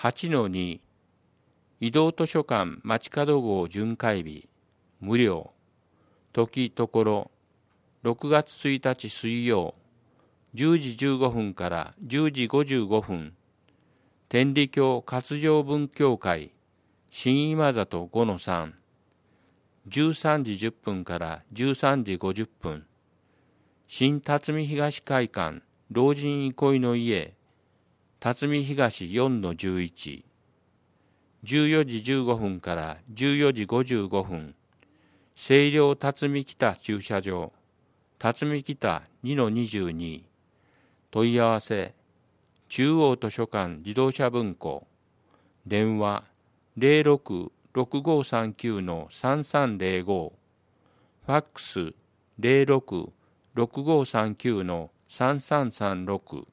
8-2 移動図書館街角号巡回日無料時ところ6月1日水曜10時15分から10時55分天理教活上文教会新今里 5-3 13時10分から13時50分新辰巳東会館老人憩いの家辰巳東 4-11 14時15分から14時55分清涼辰巳北駐車場辰巳北 2-22 問い合わせ中央図書館自動車文庫電話 066539-3305 ファックス 066539-3336